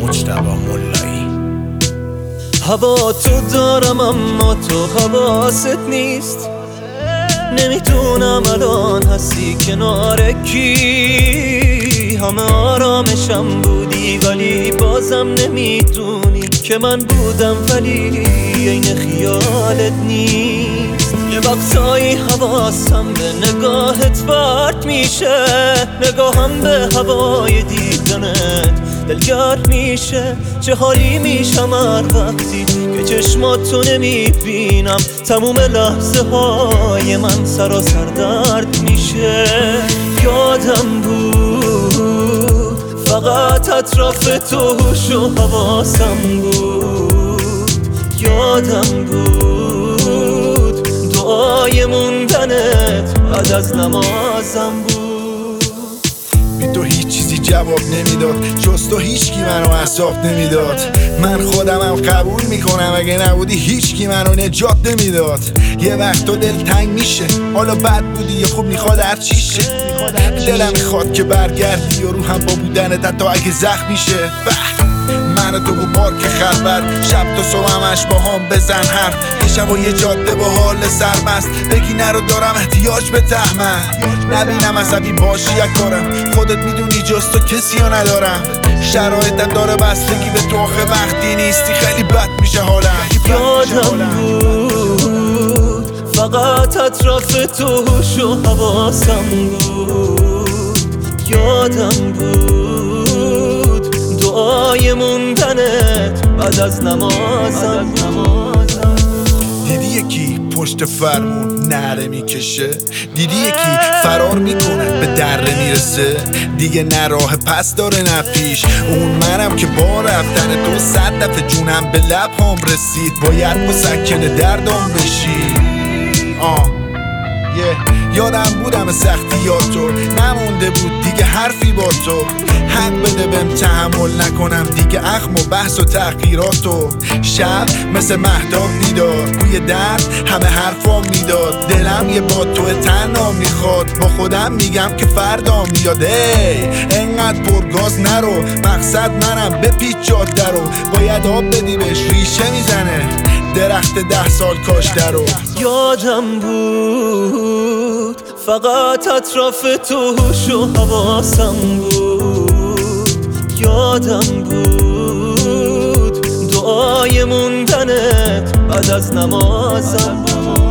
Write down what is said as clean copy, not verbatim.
مجتبی ملایی. هوا تو دارم اما تو حواست نیست. نمیدونم الان هستی کنار کی. همه آرامشم بودی ولی بازم نمیدونی که من بودم ولی عین خیالت نیست. یه وقتایی حواسم به نگاهت پرت میشه، نگاهم به هوای دیدنت دلگرد میشه. چه حالی میشم هر وقتی که چشماتو نمیبینم. تموم لحظه های من سراسر درد میشه. یادم بود فقط اطراف تو هوش و حواسم بود. یادم بود دعای موندنت بعد از نمازم بود. بی تو هیچ چیزی جواب نمیداد، جز تو هیچکی منو عذاب نمیداد. من خودمم قبول میکنم اگه نبودی هیچکی منو نجات نمیداد. یه وقت تو دل تنگ میشه، حالا بد بودی یه خوب میخواد هر چی شه. دلم میخواد که برگردی و روحم با بودنت حتی اگه زخم میشه. من و تو با پارک خلوت، شب تا صبح همش با هم بزن حرف. یه شب و یه جاده با حال سرمست، بگی نرو دارم احتیاج به تحمل. نبینم عصبی باشی یک کارم، خودت میدونی جز تو کسی ها ندارم. شرایطم داره بستگی به تو، آخه وقتی نیستی خیلی بد میشه حالم. یادم بود فقط اطراف تو هوش و حواسم بود. یادم بود دعای موندنت بعد از نمازم بود. دیدی یکی پشت فرمون نره میکشه، دیدی یکی فرار میکنه به دره میرسه. دیگه نه راه پس داره نه پیش. اون منم که با رفتن تو 100 دفعه جونم به لب هم رسید. باید مسکن دردم بشی. یادم بودم سختیاتو، نمونده بود دیگه حرفی با تو. حق بده بهم تحمل نکنم دیگه اخم و بحث و تحقیراتو. شب مثل مهتاب بیدار، بوی درد همه حرفام میداد. دلم یه با تو تنها میخواد، با خودم میگم که فردا میاد. انقدر پرگاز نرو، مقصد منم بپیچ جاده رو. باید آب بدی بهش ریشه میزنه درخت 10 سال کاشته رو. یادم بود فقط اطراف تو هوش و حواسم بود. یادم بود دعای موندنت بعد از نمازم بود.